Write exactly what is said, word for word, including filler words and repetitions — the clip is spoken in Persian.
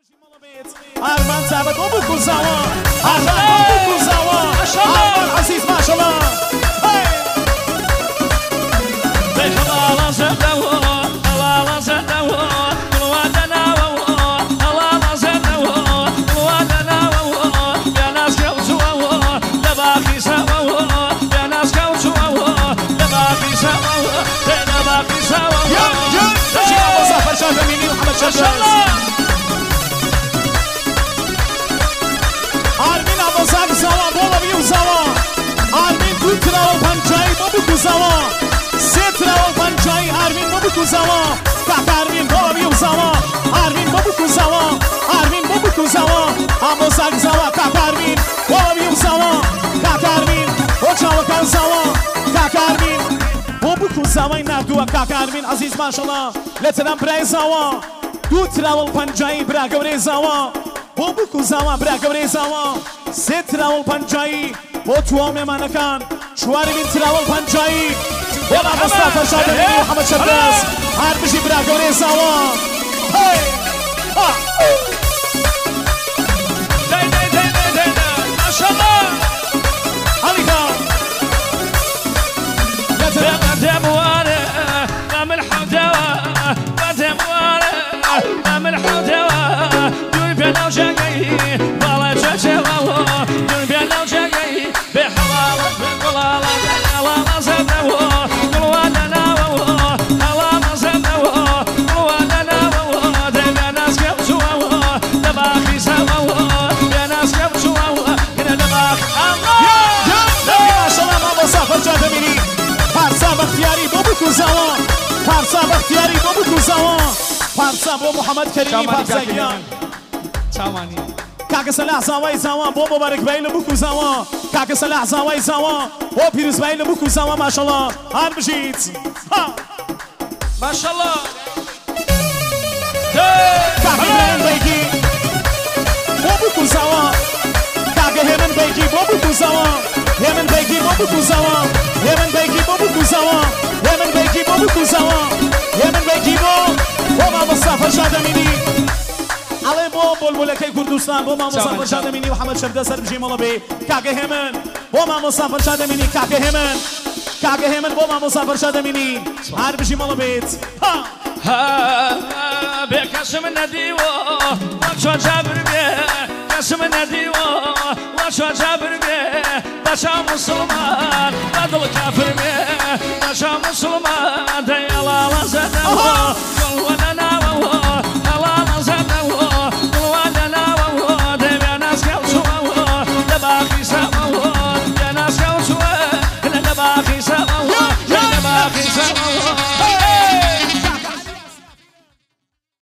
آرمان ثابت و بکو زوا آرمان بکو زوا آرمان عزیز ماشالله بخلالا زدوا خلالا زدوا قلواتنا ووا خلالا زدوا قلواتنا ووا يا ناس كوتوا لباقي سوا يا ناس كوتوا لباقي سوا لباقي سوا يا يا تجي ابو ظفر شاف مني محمد شباز آرمین آوازک زوا بالا بیو زوا آرمین دو تراو پنجایی ما بکو زوا سه تراو پنجایی آرمین ما بکو زوا کاک آرمین بالا بیو زوا آرمین ما بکو زوا آرمین ما بکو زوا آوازک زوا کاک آرمین بالا بیو زوا کاک آرمین اوچاو کن زوا کاک آرمین ما بکو زوا این نردوه کاک آرمین عزیز ماشالله لتنم برای زوا دو تراو پنجایی برا گوری زوا بۆ بکو زاوا برا گەورەی زاوا سێ تراوەڵ پەنجایی بۆ توامێمانەکان چواری بین تراوەڵ پەنجایی بۆ مامۆستا فەرشادەمینی و محەممەد شەبرەز هەر بژی برا گەورەی زاوا هەڵیکە بدموانه من حوتوا بدموانه من حوتوا دون بينو شقي والله ششوا دون بينو شقي بحلال بحلال حلال زدوا قلواننا ووا حلال زدوا قلواننا ووا دنا ناس كبسوا دباخي سوا يا ناس كبسوا كنا دباخ الله يا يا ما شاء الله ما مسافر جادميني پارسا بختیاری بۆ بکو زاوا پارسا بختیاری بۆ بکو زاوا پارسا بۆ محەممەد کەریمی پارسەگیان چاوانی کاکە سەلاح زاوای زاوا بۆ مۆبارەکبایی لە بکو زاوا کاکە سەلاح زاوای زاوا بۆ پیرۆزبایی لە بکو زاوا ماشەڵڵا هەر بژیت ماشەڵڵا کاکە هێمن بەیگی بۆ بکو زاوا کاکە هێمن بەیگی بۆ بکو زاوا هێمن بەیگی بۆ بکو زاوا هێمن بەیگی بۆ بکو زاوا هێمن بەیگی بۆ بکو زاوا هێمن بەیگی بۆ بۆ مامۆستا فەرشادەمینی ئەڵێ بۆ بۆلبۆلەکەی کوردستان بۆ مامۆستا فەرشادەمینی و محەممەد شەبدە سەر بژی مەڵە بێ کاکە هێمن بۆ مامۆستا فەرشادەمینی کاکە هێمن کاکە هێمن بۆ مامۆستا فەرشادەمینی هەر بژی مەڵە بێت بێ کەسم نەدیوە وە چۆ جابر بێ کەسم نەدیوە وە چۆ جابر بێ بەچا موسڵمان بەدڵ کافر بێ بەچا موسڵمان